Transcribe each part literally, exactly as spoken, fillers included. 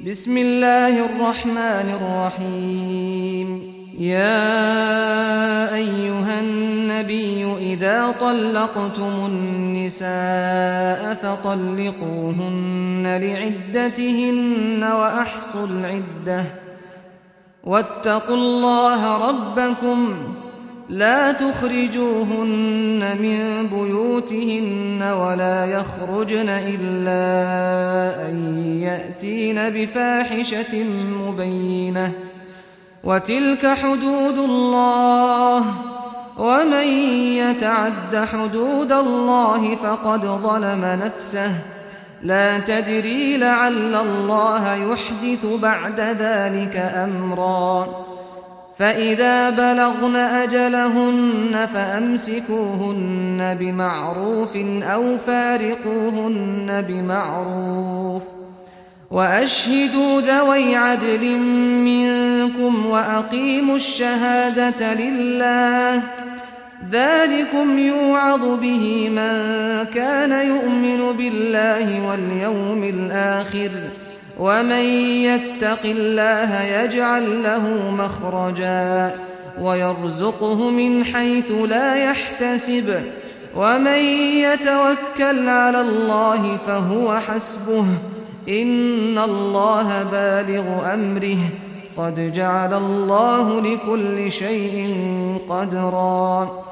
بسم الله الرحمن الرحيم. يا أيها النبي إذا طلقتم النساء فطلقوهن لعدتهن وأحصوا العدة واتقوا الله ربكم لا تخرجوهن من بيوتهن ولا يخرجن إلا أن يأتين بفاحشة مبينة وتلك حدود الله ومن يتعد حدود الله فقد ظلم نفسه لا تدري لعل الله يحدث بعد ذلك أمرا فإذا بلغن أجلهن فأمسكوهن بمعروف أو فارقوهن بمعروف وأشهدوا ذوي عدل منكم وأقيموا الشهادة لله ذلكم يوعظ به من كان يؤمن بالله واليوم الآخر ومن يتق الله يجعل له مخرجا ويرزقه من حيث لا يحتسب ومن يتوكل على الله فهو حسبه إن الله بالغ أمره قد جعل الله لكل شيء قدرا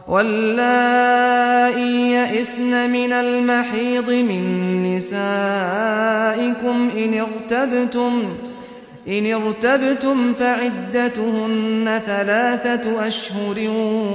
واللائي يئسن من المحيض من نسائكم إن ارتبتم إن ارتبتم فعدتهن ثلاثة أشهر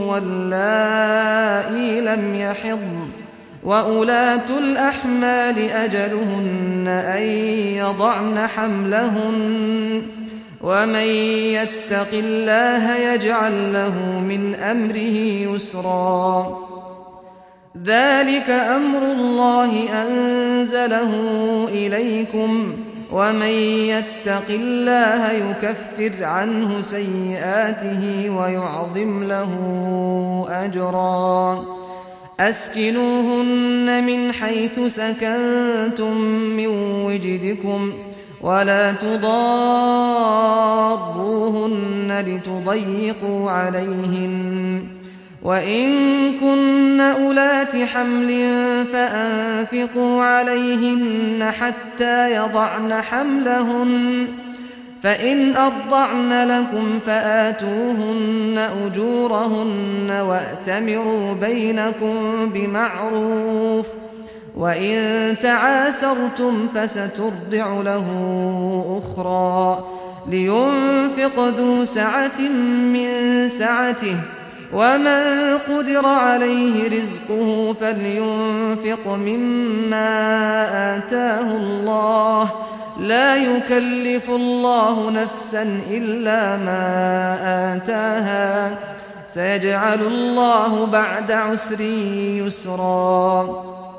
واللائي لم يحضن وأولاة الأحمال أجلهن أن يضعن حملهن ومن يتق الله يجعل له من أمره يسرا ذلك أمر الله أنزله إليكم ومن يتق الله يكفر عنه سيئاته ويعظم له أجرا أسكنوهن من حيث سكنتم من وجدكم ولا تضاروهن لتضيقوا عليهن وإن كن أولات حمل فأنفقوا عليهن حتى يضعن حملهن فإن أرضعن لكم فآتوهن أجورهن وأتمروا بينكم بمعروف وإن تعاسرتم فسترضع له أخرى لينفق ذو سعة من سعته ومن قدر عليه رزقه فلينفق مما آتاه الله لا يكلف الله نفسا إلا ما آتاها سيجعل الله بعد عسر يسرا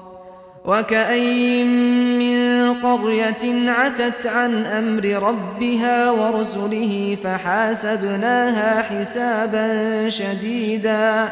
وكأين من قرية عتت عن أمر ربها ورسله فحاسبناها حسابا شديدا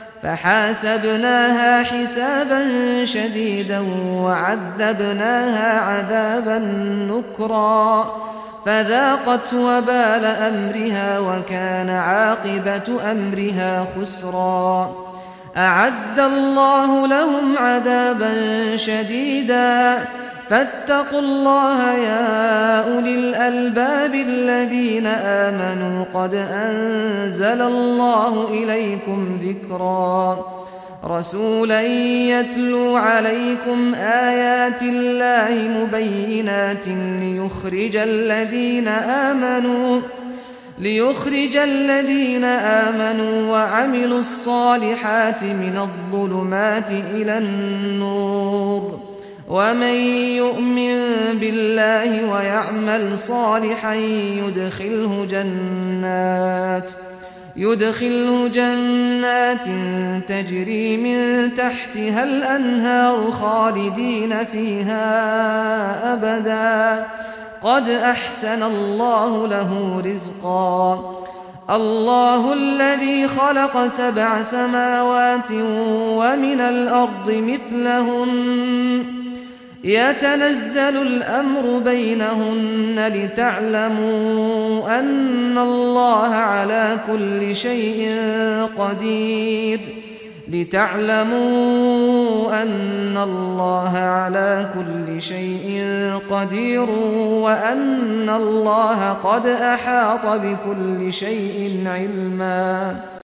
فحاسبناها حسابا شديدا وعذبناها عذابا نكرا فذاقت وبال أمرها وكان عاقبة أمرها خسرا أعد الله لهم عذابا شديدا فاتقوا الله يا أولي الألباب الذين آمنوا قد أنزل الله إليكم ذكرا رسولا يتلو عليكم آيات الله مبينات ليخرج الذين آمنوا ليخرج الذين آمنوا وعملوا الصالحات من الظلمات إلى النور ومن يؤمن بالله ويعمل صالحا يدخله جنات يدخله جنات تجري من تحتها الأنهار خالدين فيها أبدا قد أحسن الله له رزقا الله الذي خلق سبع سماوات ومن الأرض مثلهن يتنزل الأمر بينهن لتعلموا أن الله على كل شيء قدير لتعلموا أن الله على كل شيء قدير وأن الله قد أحاط بكل شيء علما